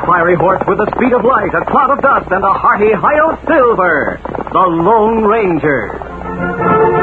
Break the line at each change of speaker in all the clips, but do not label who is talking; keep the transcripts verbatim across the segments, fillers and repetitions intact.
fiery horse with the speed of light, a cloud of dust, and a hearty Hi-Yo Silver, the Lone Ranger.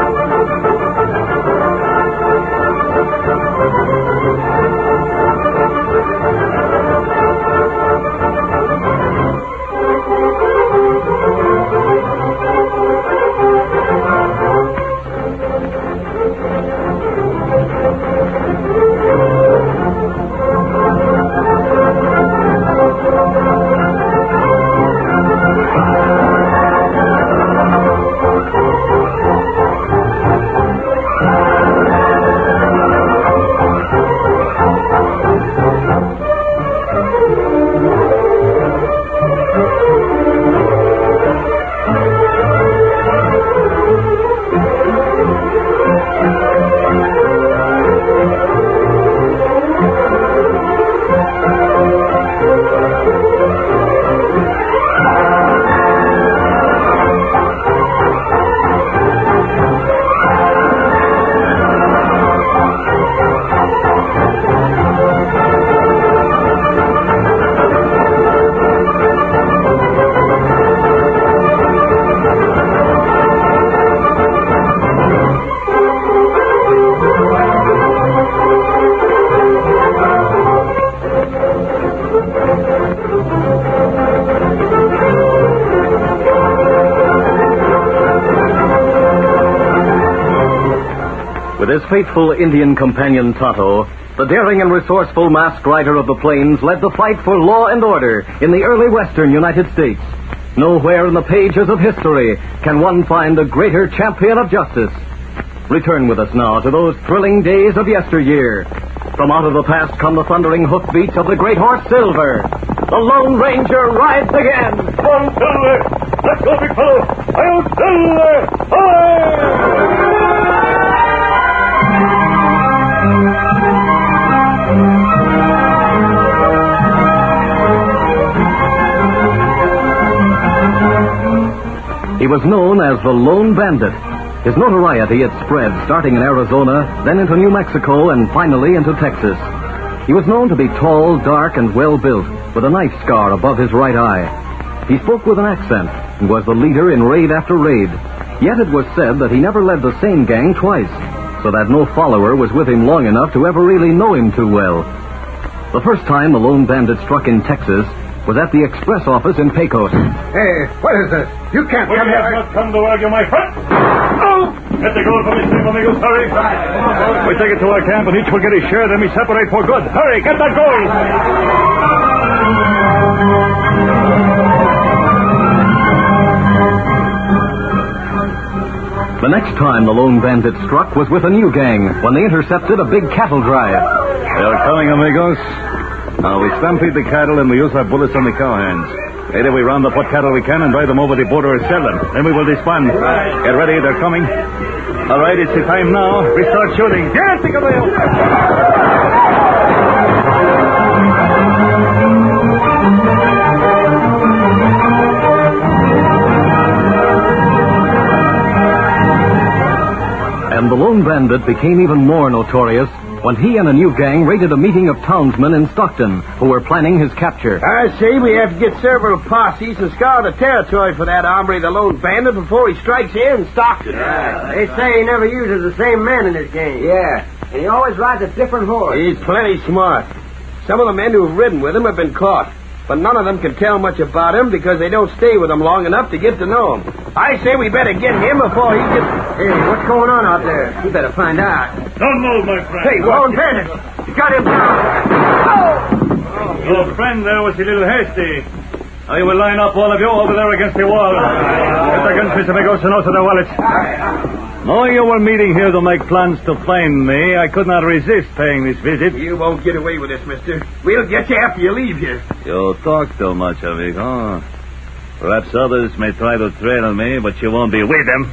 With his faithful Indian companion Tonto, the daring and resourceful masked rider of the plains led the fight for law and order in the early western United States. Nowhere in the pages of history can one find a greater champion of justice. Return with us now to those thrilling days of yesteryear. From out of the past come the thundering hoofbeats of the great horse Silver. The Lone Ranger rides again.
Come on, Silver! Let's go, big fellow! Hi-Yo Silver! Away!
He was known as the Lone Bandit. His notoriety had spread, starting in Arizona, then into New Mexico, and finally into Texas. He was known to be tall, dark, and well-built, with a knife scar above his right eye. He spoke with an accent and was the leader in raid after raid. Yet it was said that he never led the same gang twice, so that no follower was with him long enough to ever really know him too well. The first time the Lone Bandit struck in Texas was at the express office in Pecos.
Hey, what is this? You can't
we
come
have
here.
not come to argue, my friend. Oh! Get the gold from his name, amigos. Hurry. We take it to our camp, and each will get his share, then we separate for good. Hurry, get that gold.
The next time the Lone Bandit struck was with a new gang when they intercepted a big cattle drive.
They're coming, amigos. Now, we stampede the cattle and we use our bullets on the cowhands. Later, we round up what cattle we can and drive them over the border or sell them. Then we will disband. Get ready, they're coming. All right, it's the time now. We start shooting. Get the caballo!
And the Lone Bandit became even more notorious when he and a new gang raided a meeting of townsmen in Stockton who were planning his capture.
I say we have to get several posses and scour the territory for that hombre, the Lone Bandit, before he strikes here in Stockton.
Yeah. They say he never uses the same men in his game.
Yeah.
And he always rides a different horse.
He's plenty smart. Some of the men who've ridden with him have been caught, but none of them can tell much about him because they don't stay with him long enough to get to know him. I say we better get him before he gets...
Hey, what's going on out there? We better find out.
Don't move, my friend.
Hey, Lone Bandit! You got him down. Oh!
Your friend there was a little hasty. I will line up all of you over there against the wall. Get the guns, Mister Amigos, and also the wallets. Knowing you were meeting here to make plans to find me, I could not resist paying this visit.
You won't get away with this, mister. We'll get you after you leave here.
You talk too much, amigo. Perhaps others may try to trail me, but you won't be with them.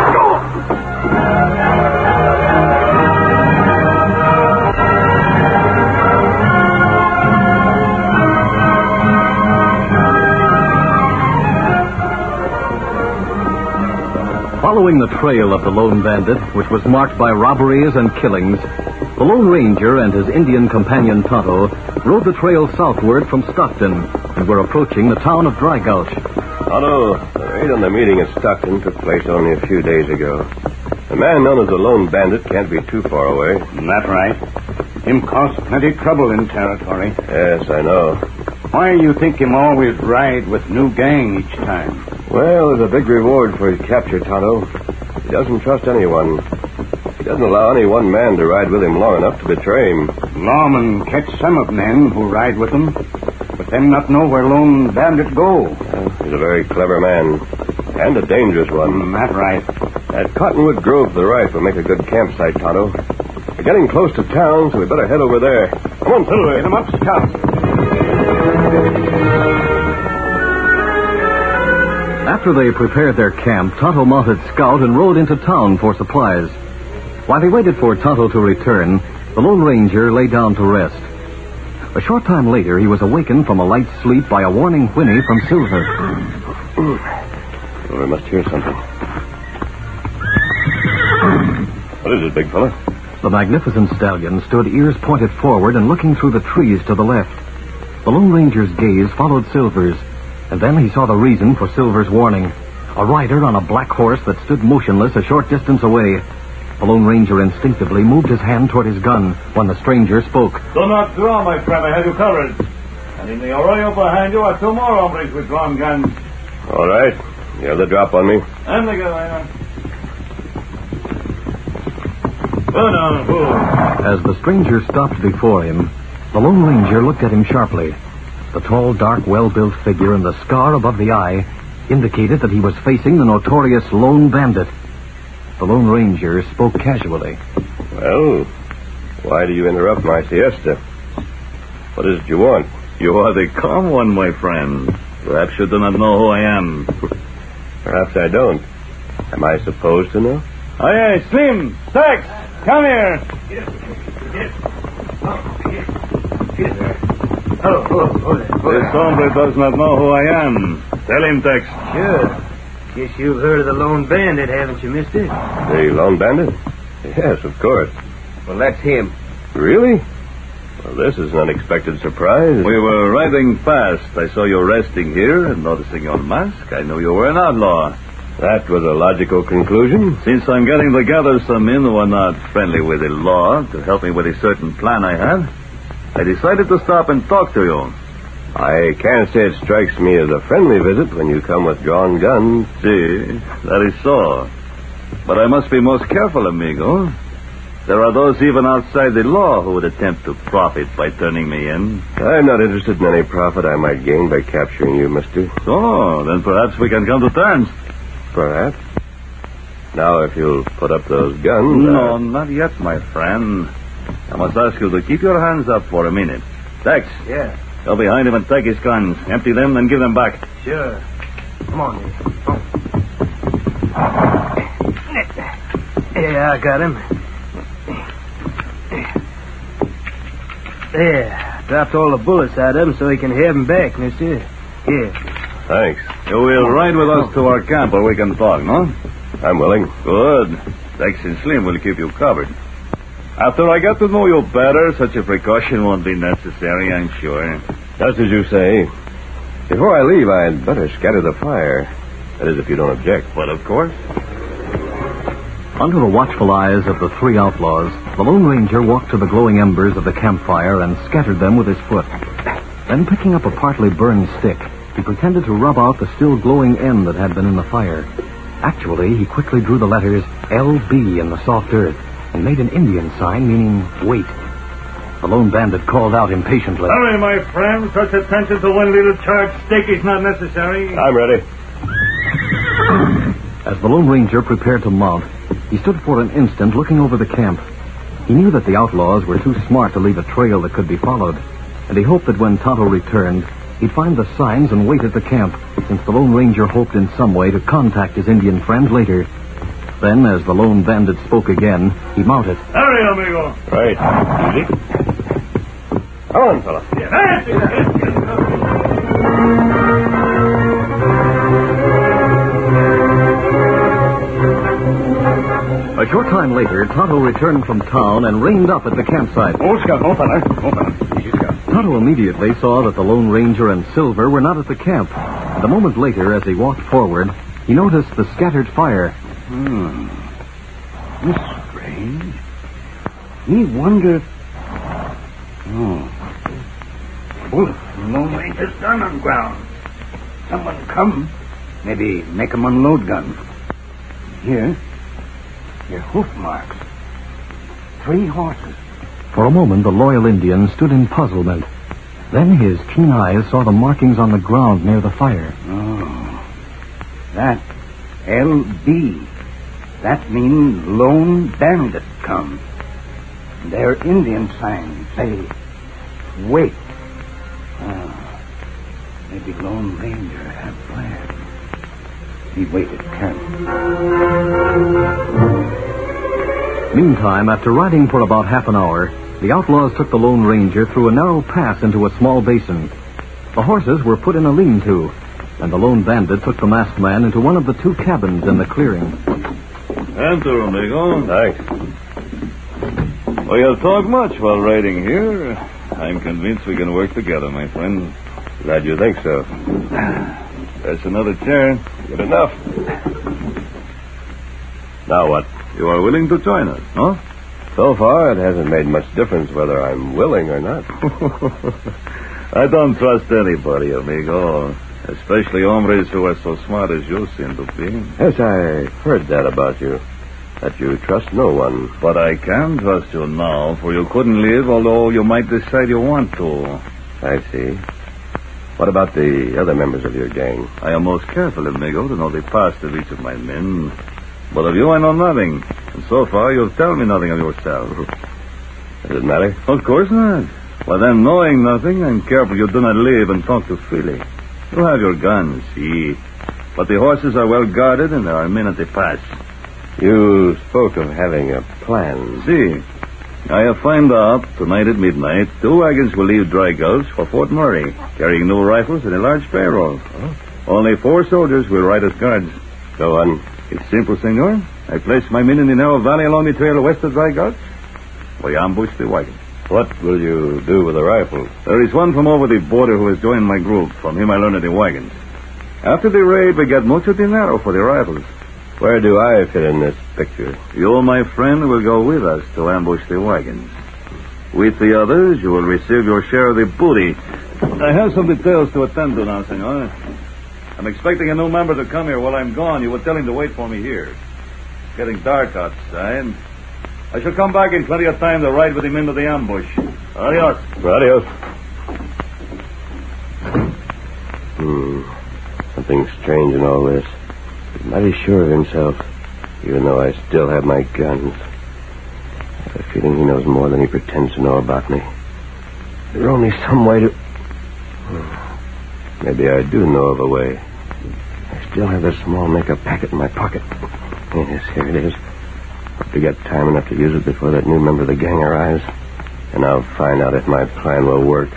Following the trail of the Lone Bandit, which was marked by robberies and killings, the Lone Ranger and his Indian companion Tonto rode the trail southward from Stockton and were approaching the town of Dry Gulch.
Tonto, the raid on the meeting at Stockton took place only a few days ago. The man known as the Lone Bandit can't be too far away.
That's right. Him caused plenty trouble in territory.
Yes, I know.
Why you think him always ride with new gang each time?
Well, there's a big reward for his capture, Tonto. He doesn't trust anyone. He doesn't allow any one man to ride with him long enough to betray him.
Lawmen catch some of men who ride with him, but them not know where Lone Bandit go.
Well, he's a very clever man, and a dangerous one.
Mm, that's right.
That Cottonwood Grove to the right will make a good campsite, Tonto. We're getting close to town, so we better head over there. Come on, Silver.
Get him up, Scout.
After they prepared their camp, Tonto mounted Scout and rode into town for supplies. While they waited for Tonto to return, the Lone Ranger lay down to rest. A short time later, he was awakened from a light sleep by a warning whinny from Silver.
Silver must hear something. What is it, big fella?
The magnificent stallion stood ears pointed forward and looking through the trees to the left. The Lone Ranger's gaze followed Silver's, and then he saw the reason for Silver's warning. A rider on a black horse that stood motionless a short distance away. The Lone Ranger instinctively moved his hand toward his gun when the stranger spoke.
Do not draw, my friend. I have you covered. And in the arroyo behind you are two more hombres with drawn guns.
All right. You have the drop on me.
And the gun. Go now, fool.
As the stranger stopped before him, the Lone Ranger looked at him sharply. The tall, dark, well-built figure and the scar above the eye indicated that he was facing the notorious Lone Bandit. The Lone Ranger spoke casually.
Well, why do you interrupt my siesta? What is it you want?
You are the calm one, my friend. Perhaps you do not know who I am.
Perhaps I don't. Am I supposed to know?
Aye, aye, Slim, Tex, come here.
Oh, oh, oh, there.
This hombre does not know who I am. Tell him, Tex.
Sure. Guess you've heard of the Lone Bandit, haven't you, mister?
The Lone Bandit? Yes, of course.
Well, that's him.
Really? Well, this is an unexpected surprise.
We were riding past. I saw you resting here, and noticing your mask, I knew you were an outlaw.
That was a logical conclusion.
Since I'm getting to gather some men who are not friendly with the law to help me with a certain plan I had, I decided to stop and talk to you.
I can't say it strikes me as a friendly visit when you come with drawn guns.
See, that is so. But I must be most careful, amigo. There are those even outside the law who would attempt to profit by turning me in.
I'm not interested in any profit I might gain by capturing you, mister.
So, then perhaps we can come to terms.
Perhaps. Now, if you'll put up those guns...
No,
I...
not yet, my friend. I must ask you to keep your hands up for a minute. Tex.
Yeah.
Go behind him and take his guns. Empty them, then give them back.
Sure. Come on, mister. Come on. Yeah, I got him. There. Dropped all the bullets out of him so he can have them back, mister. Here.
Thanks.
You will ride with us to our camp where we can talk, no?
I'm willing.
Good. Tex and Slim will keep you covered. After I get to know you better, such a precaution won't be necessary, I'm sure.
Just as you say. Before I leave, I'd better scatter the fire. That is, if you don't object.
Well, of course.
Under the watchful eyes of the three outlaws, the Lone Ranger walked to the glowing embers of the campfire and scattered them with his foot. Then, picking up a partly burned stick, he pretended to rub out the still glowing end that had been in the fire. Actually, he quickly drew the letters L B in the soft earth and made an Indian sign meaning wait. The Lone Bandit called out impatiently.
Hurry, my friend. Such attention to one little charred stick is not necessary.
I'm ready.
As the Lone Ranger prepared to mount, he stood for an instant looking over the camp. He knew that the outlaws were too smart to leave a trail that could be followed, and he hoped that when Tonto returned, he'd find the signs and wait at the camp, since the Lone Ranger hoped in some way to contact his Indian friend later. Then, as the Lone Bandit spoke again, he mounted.
Hurry, amigo.
Right. Easy. Come on, fella.
A short time later, Tonto returned from town and reined up at the campsite.
Oh, Scout. Oh, fella. Oh, fella. Easy, Scout.
Tonto immediately saw that the Lone Ranger and Silver were not at the camp. And a moment later, as he walked forward, he noticed the scattered fire.
Hmm. That's strange. Me wonder if... Oh. Bullet from Lone Ranger's gun on ground. Someone come. Maybe make 'em unload gun. Here. Here, hoof marks. Three horses.
For a moment, the loyal Indian stood in puzzlement. Then his keen eyes saw the markings on the ground near the fire.
Oh. That L B. That means Lone Bandit come. Their Indian sign say, wait. Oh. Maybe Lone Ranger have plans. He waited carefully.
Meantime, after riding for about half an hour, the outlaws took the Lone Ranger through a narrow pass into a small basin. The horses were put in a lean-to, and the Lone Bandit took the masked man into one of the two cabins in the clearing.
Enter, amigo.
Thanks.
We'll talk much while riding here. I'm convinced we can work together, my friend.
Glad you think so.
There's another chair.
Good enough. Now what?
You are willing to join us, huh?
So far, it hasn't made much difference whether I'm willing or not.
I don't trust anybody, amigo. Especially hombres who are so smart as you seem to be.
Yes, I heard that about you. That you trust no one.
But I can trust you now, for you couldn't live, although you might decide you want to.
I see. What about the other members of your gang?
I am most careful, amigo, to know the past of each of my men. But of you I know nothing. And so far you've told me nothing of yourself.
Does it matter?
Of course not. Well, then, knowing nothing, I'm careful you do not live and talk too freely. You have your guns, see. But the horses are well guarded and there are men at the pass.
You spoke of having a plan.
See, I have found out tonight at midnight two wagons will leave Dry Gulch for Fort Murray, carrying new rifles and a large payroll. Oh. Only four soldiers will ride as guards.
Go on.
It's simple, senor. I place my men in the narrow valley along the trail west of Dry Gulch. We ambush the wagon.
What will you do with the rifles?
There is one from over the border who has joined my group. From him I learned of the wagons. After the raid, we get mucho dinero for the rifles.
Where do I fit in this picture?
You, my friend, will go with us to ambush the wagons. With the others, you will receive your share of the booty. I have some details to attend to now, senor. I'm expecting a new member to come here while I'm gone. You will tell him to wait for me here. It's getting dark outside. I shall come back in plenty of time to ride with him into the ambush. Adios.
Adios. Hmm. Something strange in all this. He's mighty sure of himself, even though I still have my guns. I have a feeling he knows more than he pretends to know about me. There's only some way to... Maybe I do know of a way. I still have a small makeup packet in my pocket. Yes, here it is. Hope to get time enough to use it before that new member of the gang arrives. And I'll find out if my plan will work.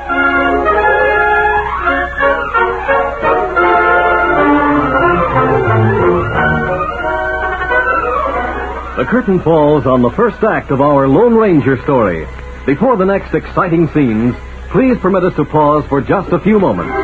The curtain falls on the first act of our Lone Ranger story. Before the next exciting scenes, please permit us to pause for just a few moments.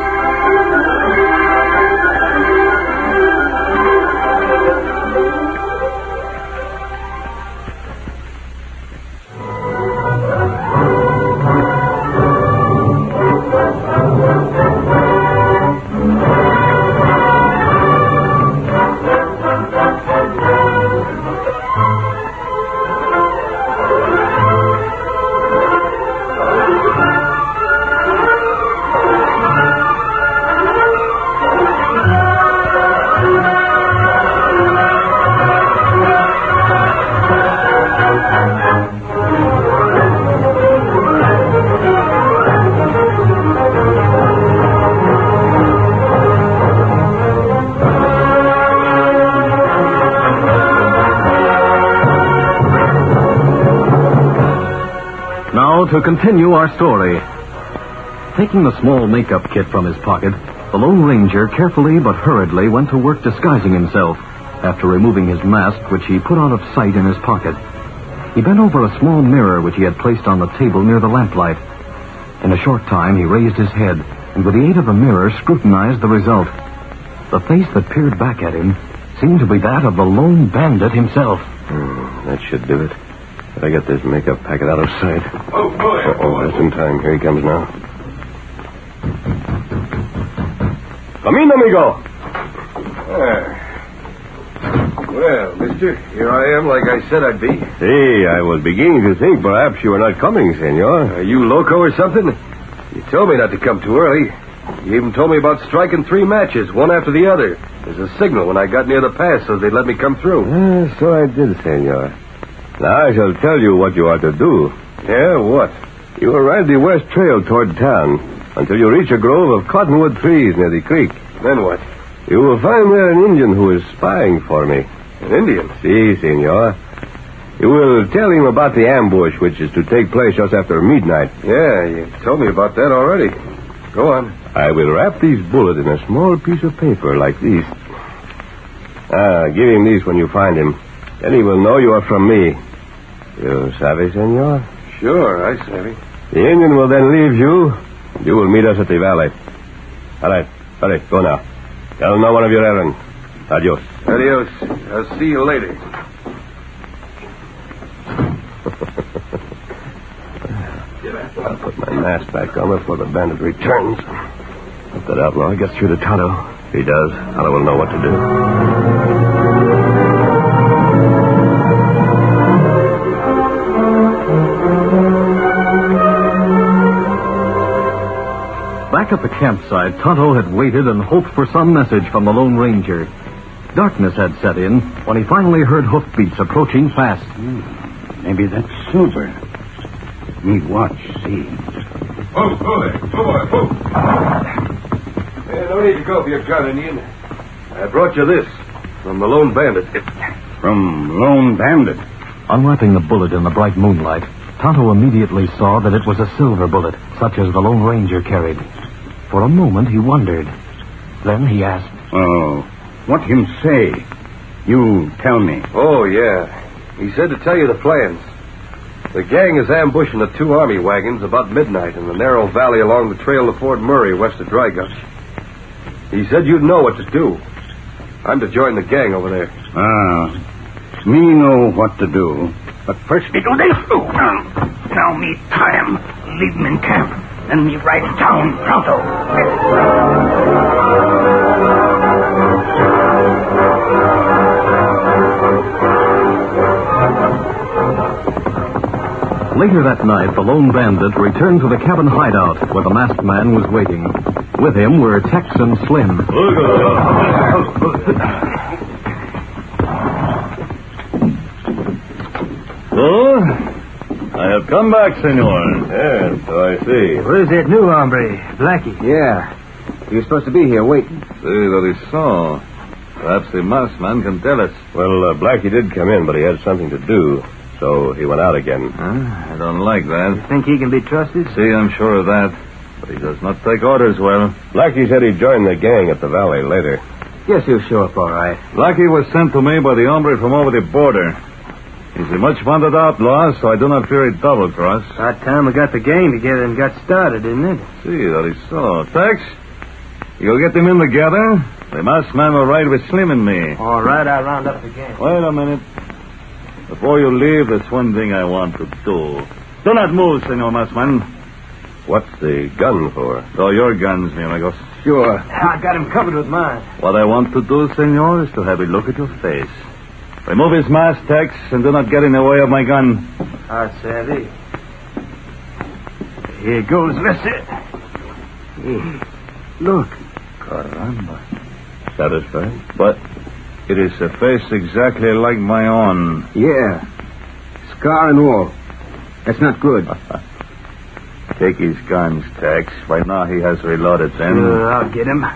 To continue our story. Taking the small makeup kit from his pocket, the Lone Ranger carefully but hurriedly went to work disguising himself. After removing his mask, which he put out of sight in his pocket, he bent over a small mirror which he had placed on the table near the lamplight. In a short time, he raised his head and with the aid of a mirror scrutinized the result. The face that peered back at him seemed to be that of the lone bandit himself.
Hmm, that should do it. But I get this makeup packet out of sight.
Oh, boy.
Oh, just in time. Here he comes now. Come in, amigo.
Ah. Well, mister, here I am like I said I'd be.
See, I was beginning to think perhaps you were not coming, senor.
Are you loco or something? You told me not to come too early. You even told me about striking three matches, one after the other. There's a signal when I got near the pass so they'd let me come through.
Uh, so I did, senor. Now I shall tell you what you are to do.
Yeah, what?
You will ride the west trail toward town until you reach a grove of cottonwood trees near the creek.
Then what?
You will find there an Indian who is spying for me.
An Indian?
Si, senor. You will tell him about the ambush which is to take place just after midnight.
Yeah, you told me about that already. Go on.
I will wrap these bullets in a small piece of paper like this. Ah, give him these when you find him. Then he will know you are from me. You savvy, senor?
Sure, I savvy.
The Indian will then leave you. You will meet us at the valley. All right. Hurry, go now. Tell no one of your errand. Adios.
Adios. I'll see you later.
I'll put my mask back on before the bandit returns. If that outlaw gets through to Tonto, if he does, Tonto will know what to do.
Back at the campsite, Tonto had waited and hoped for some message from the Lone Ranger. Darkness had set in when he finally heard hoofbeats approaching fast.
Hmm. Maybe that's Silver. Me watch, see.
Oh, oh there. Oh, boy, oh. Hey, no need to go for your gun, Indian. I brought you this from the Lone Bandit.
From Lone Bandit.
Unwrapping the bullet in the bright moonlight, Tonto immediately saw that it was a silver bullet, such as the Lone Ranger carried. For a moment, he wondered. Then he asked,
Oh, what him say? You tell me.
Oh, yeah. He said to tell you the plans. The gang is ambushing the two army wagons about midnight in the narrow valley along the trail to Fort Murray west of Dry Gulch. He said you'd know what to do. I'm to join the gang over there.
Ah, me know what to do. But first me do this. Oh, now, now me tie him, leave him in camp, and me ride down pronto.
Later that night, the Lone Bandit returned to the cabin hideout where the masked man was waiting. With him were Tex and Slim.
So, I have come back, senor.
Yes, so I see.
Where's that new hombre, Blackie?
Yeah. He was supposed to be here waiting.
See, that is so. Perhaps the masked man can tell us.
Well, uh, Blackie did come in, but he had something to do, so he went out again.
Huh? I don't like that.
Think he can be trusted?
See, I'm sure of that. But he does not take orders well.
Blackie said he'd join the gang at the valley later.
Guess he'll show up all right.
Blackie was sent to me by the hombre from over the border. He's a much-wanted outlaw, so I do not fear a double cross.
About time we got the gang together and got started, isn't it?
See, that is so. Tex, you'll get them in together. The masked man will ride with Slim and me.
All right, I'll round up the gang.
Wait a minute. Before you leave, there's one thing I want to do. Do not move, Senor Masked Man.
What's the gun for?
Throw your guns, mi amigos.
Sure. I got him covered with mine.
What I want to do, senor, is to have a look at your face. Remove his mask, Tex, and do not get in the way of my gun.
Ah, savvy. Here goes, mister. Hey, look.
Caramba. Satisfied? But it is a face exactly like my own.
Yeah. Scar and all. That's not good.
Take his guns, Tex. Right now he has reloaded them.
Sure, I'll get him.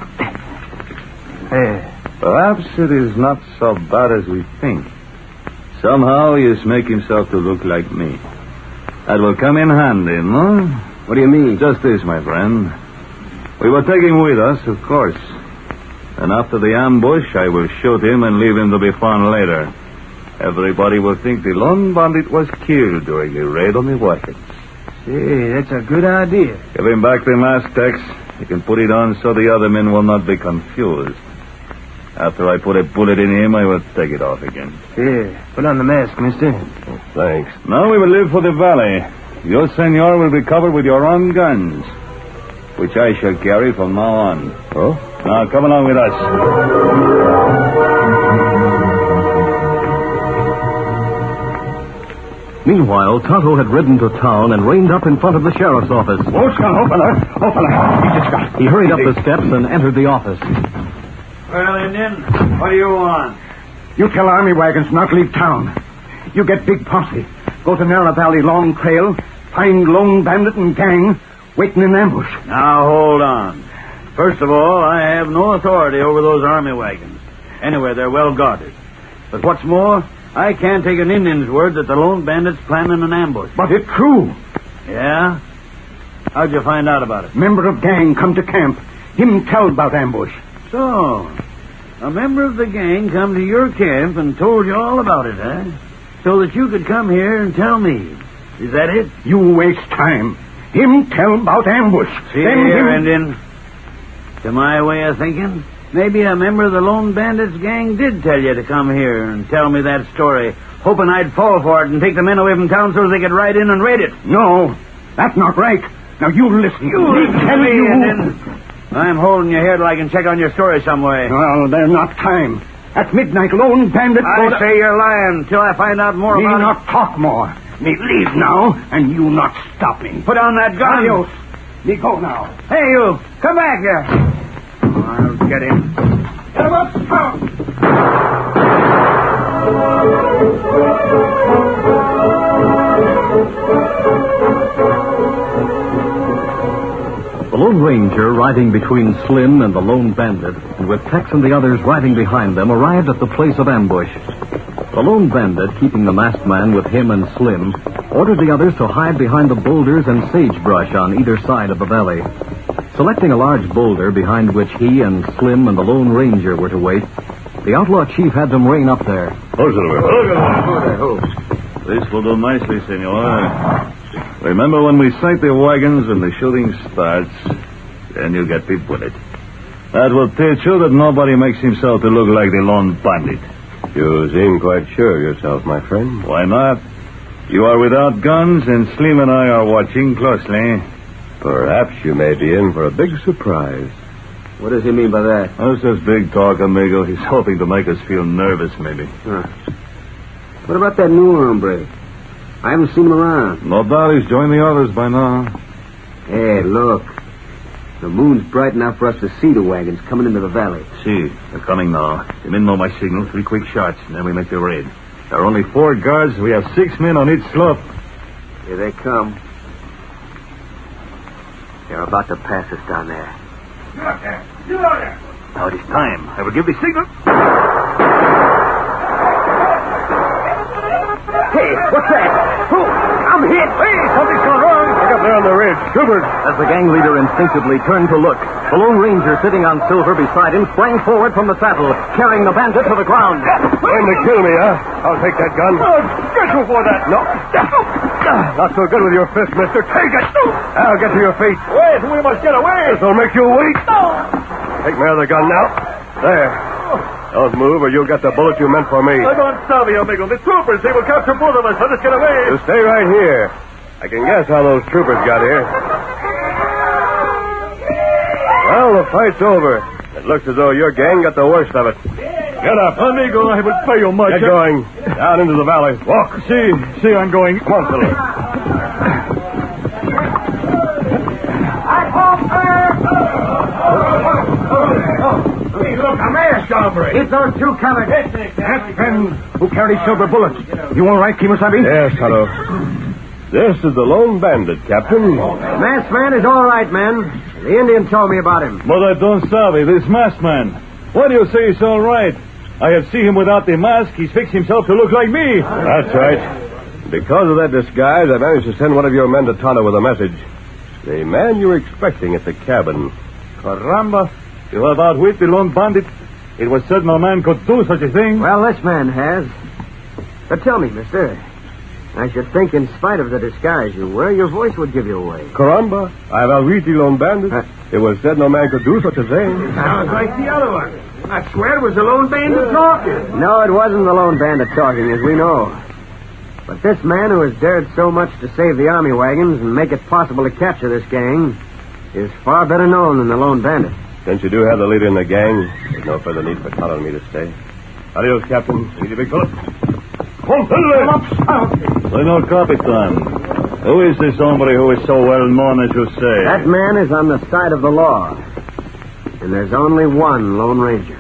Hey.
Perhaps it is not so bad as we think. Somehow he is making himself to look like me. That will come in handy, no?
What do you mean?
Just this, my friend. We will take him with us, of course. And after the ambush, I will shoot him and leave him to be found later. Everybody will think the Lone Bandit was killed during the raid on the wagons.
Hey, that's a good idea.
Give him back the mask, Tex. You can put it on so the other men will not be confused. After I put a bullet in him, I will take it off again.
Here, put on the mask, mister.
Oh, thanks.
Now we will leave for the valley. You, senor, will be covered with your own guns, which I shall carry from now on.
Oh?
Now, come along with us.
Meanwhile, Tonto had ridden to town and reined up in front of the sheriff's office.
Oh, Scott, open her. Open her. Easy, Scott.
He hurried up the steps and entered the office.
Well, Indian, what do you want?
You tell army wagons not leave town. You get big posse. Go to Narrow Valley Long Trail. Find Lone Bandit and gang waiting in ambush.
Now, hold on. First of all, I have no authority over those army wagons. Anyway, they're well guarded. But what's more, I can't take an Indian's word that the Lone Bandit's planning an ambush.
But it's true.
Yeah? How'd you find out about it?
Member of gang come to camp. Him tell about ambush.
So, a member of the gang come to your camp and told you all about it, eh? So that you could come here and tell me. Is that it?
You waste time. Him tell about ambush.
See
Then
here,
him...
Indian. To my way of thinking, maybe a member of the Lone Bandits gang did tell you to come here and tell me that story, hoping I'd fall for it and take the men away from town so they could ride in and raid it.
No, that's not right. Now, you listen.
You
Me
listen
tell
to me,
you...
Indian. I'm holding you here till I can check on your story some way.
Well, there's not time. At midnight, Lone Bandit...
I
to...
say you're lying till I find out more
Me
about
not
it.
talk more. Me leave now, and you not stop me.
Put on that gun.
Adios. Me go now.
Hey, you. Come back here. I'll get him.
Get him up, Scout.
The Lone Ranger, riding between Slim and the Lone Bandit, and with Tex and the others riding behind them, arrived at the place of ambush. The Lone Bandit, keeping the masked man with him and Slim, ordered the others to hide behind the boulders and sagebrush on either side of the valley. Selecting a large boulder behind which he and Slim and the Lone Ranger were to wait, the outlaw chief had them rein up there.
This will do nicely, senor. Remember when we sight the wagons and the shooting starts, then you get the bullet. That will teach you that nobody makes himself to look like the Lone Bandit.
You seem quite sure of yourself, my friend.
Why not? You are without guns, and Slim and I are watching closely.
Perhaps you may be in for a big surprise.
What does he mean by that?
That's just big talk, amigo. He's hoping to make us feel nervous, maybe.
Huh. What about that new hombre? I haven't seen him around.
No doubt he's joined the others by now.
Hey, look. The moon's bright enough for us to see the wagons coming into the valley.
See, they're coming now. The men know my signal. Three quick shots, and then we make the raid. There are only four guards. We have six men on each slope.
Here they come. They're about to pass us down there.
You out there. You out there.
Now it is time. I will give the signal.
Hey, what's that? Who? I'm hit.
Hey, something's gone wrong.
Look up there on the ridge. Troopers.
As the gang leader instinctively turned to look, the Lone Ranger sitting on Silver beside him sprang forward from the saddle, carrying the bandit to the ground.
Aim to kill me, huh? I'll take that gun.
Oh, special for that.
No. Not so good with your fist, mister. Take it. I'll get to your feet.
Wait, we must get away.
This'll make you weak. Take me out of the gun now. There. Don't move or you'll get the bullet you meant for me.
I don't stop you, amigo. The troopers, they will capture both of us. Let us get away.
You stay right here. I can guess how those troopers got here. Well, the fight's over. It looks as though your gang got the worst of it. Get up.
Amigo, I will pay you much.
Get going. Down into the valley. Walk.
See, see, I'm going.
Come on, Philip.
Look, a masked hombre.
Get those two coming.
That's Ben, who carries silver bullets. You all right, Kimasabi?
Yes, Tonto. This is the Lone Bandit, Captain.
Masked man is all right, man. The Indian told me about him.
But I don't savvy this masked man. Why do you say he's all right? I have seen him without the mask. He's fixed himself to look like me.
That's right. Because of that disguise, I managed to send one of your men to Tonto with a message. The man you're expecting at the cabin.
Caramba. You have outwit the Lone Bandit. It was certain no man could do such a thing.
Well, this man has. But tell me, mister, I should think, in spite of the disguise you wear, your voice would give you away.
Caramba, I will read the lone bandit.
Huh?
It was said no man could do such a thing.
Sounds like the other one. I swear it was the lone bandit talking.
No, it wasn't the lone bandit talking, as we know. But this man who has dared so much to save the army wagons and make it possible to capture this gang is far better known than the lone bandit.
Since you do have the leader in the gang, there's no further need for telling me to stay. Adios, Captain. See you, big fellow.
I know Capitan. Who is this hombre who is so well known as you say?
That man is on the side of the law. And there's only one Lone Ranger.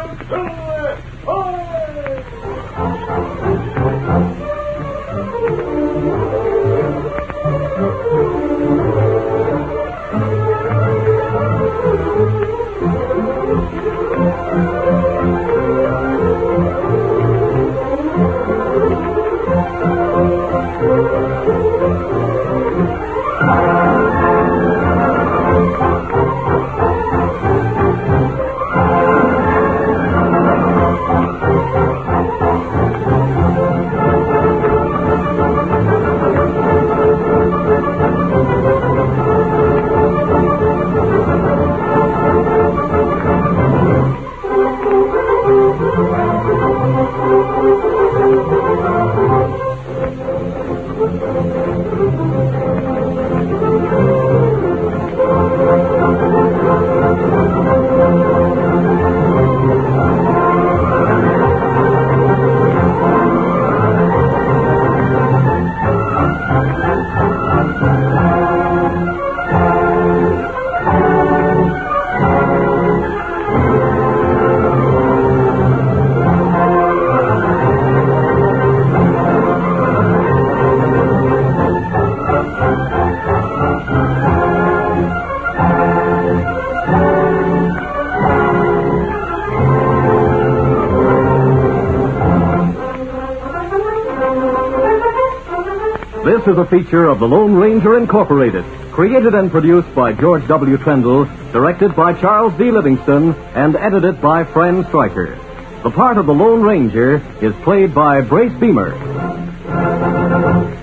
This is a feature of the Lone Ranger Incorporated, created and produced by George W. Trendle, directed by Charles D. Livingston, and edited by Fran Stryker. The part of the Lone Ranger is played by Brace Beamer.